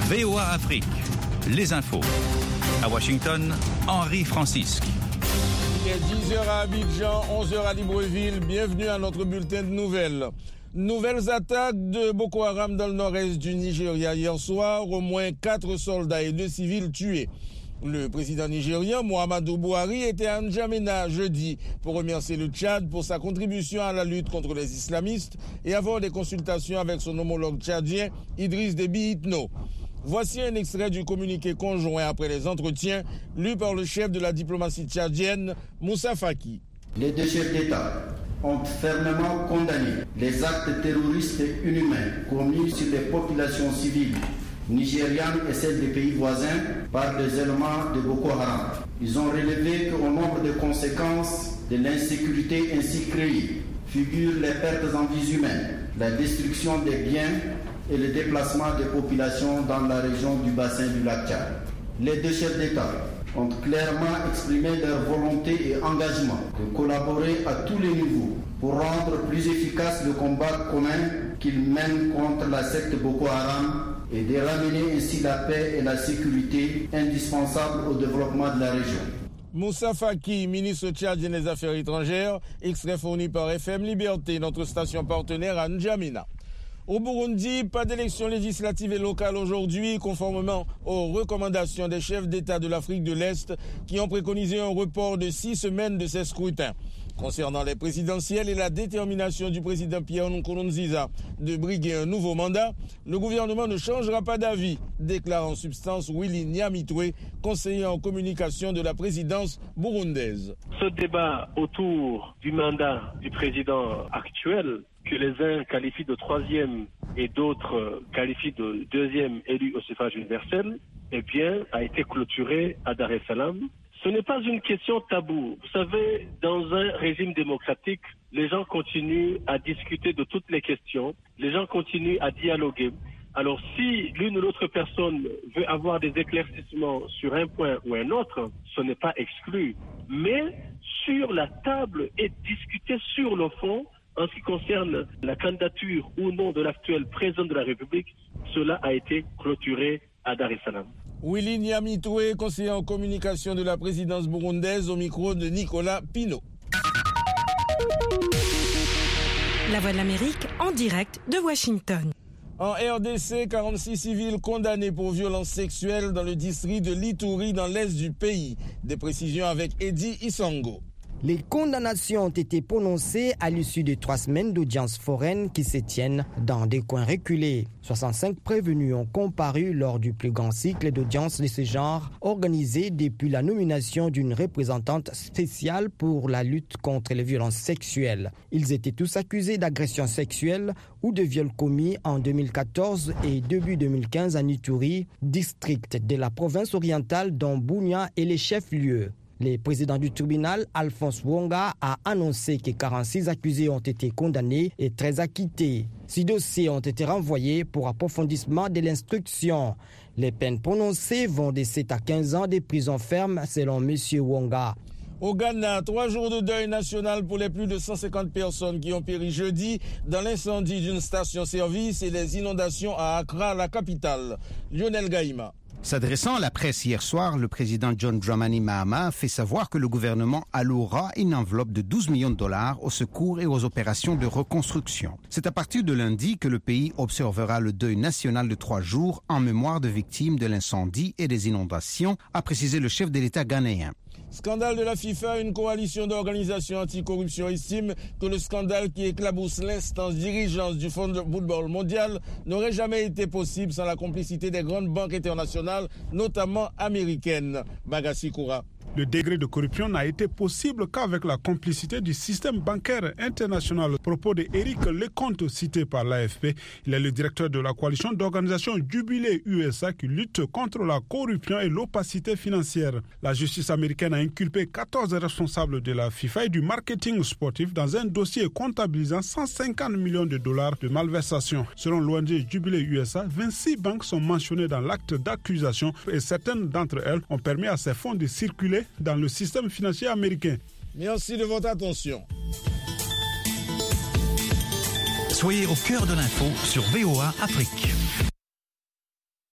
VOA Afrique, les infos. À Washington, Henri Francisque. Il est 10h à Abidjan, 11h à Libreville. Bienvenue à notre bulletin de nouvelles. Nouvelles attaques de Boko Haram dans le nord-est du Nigeria hier soir. Au moins 4 soldats et 2 civils tués. Le président nigérien Muhammadu Buhari était à N'Djamena jeudi pour remercier le Tchad pour sa contribution à la lutte contre les islamistes et avoir des consultations avec son homologue tchadien Idriss Déby Itno. Voici un extrait du communiqué conjoint après les entretiens lu par le chef de la diplomatie tchadienne, Moussa Faki. Les deux chefs d'État ont fermement condamné les actes terroristes et inhumains commis sur les populations civiles nigérianes et celles des pays voisins par des éléments de Boko Haram. Ils ont relevé qu'au nombre de conséquences de l'insécurité ainsi créée figurent les pertes en vies humaines, la destruction des biens et le déplacement des populations dans la région du bassin du lac Tchad. Les deux chefs d'État ont clairement exprimé leur volonté et engagement de collaborer à tous les niveaux pour rendre plus efficace le combat commun qu'ils mènent contre la secte Boko Haram et de ramener ainsi la paix et la sécurité indispensables au développement de la région. Moussa Faki, ministre tchadien des Affaires étrangères, extrait fourni par FM Liberté, notre station partenaire à N'Djamena. Au Burundi, pas d'élections législatives et locales aujourd'hui, conformément aux recommandations des chefs d'État de l'Afrique de l'Est qui ont préconisé un report de 6 semaines de ces scrutins. Concernant les présidentielles et la détermination du président Pierre Nkurunziza de briguer un nouveau mandat, le gouvernement ne changera pas d'avis, déclare en substance Willy Nyamitwe, conseiller en communication de la présidence burundaise. Ce débat autour du mandat du président actuel, que les uns qualifient de troisième et d'autres qualifient de deuxième élu au suffrage universel, a été clôturé à Dar es Salaam. Ce n'est pas une question taboue. Vous savez, dans un régime démocratique, les gens continuent à discuter de toutes les questions, les gens continuent à dialoguer. Alors si l'une ou l'autre personne veut avoir des éclaircissements sur un point ou un autre, ce n'est pas exclu. Mais sur la table et discuter sur le fond, en ce qui concerne la candidature ou non de l'actuel président de la République, cela a été clôturé à Dar es Salaam. Willy Nyamitwe, conseiller en communication de la présidence burundaise, au micro de Nicolas Pinault. La Voix de l'Amérique en direct de Washington. En RDC, 46 civils condamnés pour violences sexuelles dans le district de l'Ituri dans l'est du pays. Des précisions avec Eddie Isango. Les condamnations ont été prononcées à l'issue de 3 semaines d'audience foraine qui se tiennent dans des coins reculés. 65 prévenus ont comparu lors du plus grand cycle d'audience de ce genre organisé depuis la nomination d'une représentante spéciale pour la lutte contre les violences sexuelles. Ils étaient tous accusés d'agressions sexuelles ou de viols commis en 2014 et début 2015 à Ituri, district de la province orientale dont Bunia est le chef-lieu. Le président du tribunal, Alphonse Wonga, a annoncé que 46 accusés ont été condamnés et 13 acquittés. 6 dossiers ont été renvoyés pour approfondissement de l'instruction. Les peines prononcées vont de 7 à 15 ans de prison ferme, selon M. Wonga. Au Ghana, 3 jours de deuil national pour les plus de 150 personnes qui ont péri jeudi dans l'incendie d'une station-service et les inondations à Accra, la capitale. Lionel Gaïma. S'adressant à la presse hier soir, le président John Dramani Mahama a fait savoir que le gouvernement allouera une enveloppe de 12 millions de dollars au secours et aux opérations de reconstruction. C'est à partir de lundi que le pays observera le deuil national de 3 jours en mémoire de victimes de l'incendie et des inondations, a précisé le chef de l'État ghanéen. Scandale de la FIFA, une coalition d'organisations anticorruption estime que le scandale qui éclabousse l'instance dirigeante du Fonds de football mondial n'aurait jamais été possible sans la complicité des grandes banques internationales, notamment américaines. Bagassi Koura. Le degré de corruption n'a été possible qu'avec la complicité du système bancaire international. Propos de Eric Lecomte, cité par l'AFP. Il est le directeur de la coalition d'organisations Jubilé USA qui lutte contre la corruption et l'opacité financière. La justice américaine a inculpé 14 responsables de la FIFA et du marketing sportif dans un dossier comptabilisant 150 millions de dollars de malversation. Selon l'ONG Jubilé USA, 26 banques sont mentionnées dans l'acte d'accusation et certaines d'entre elles ont permis à ces fonds de circuler dans le système financier américain. Merci de votre attention. Soyez au cœur de l'info sur VOA Afrique.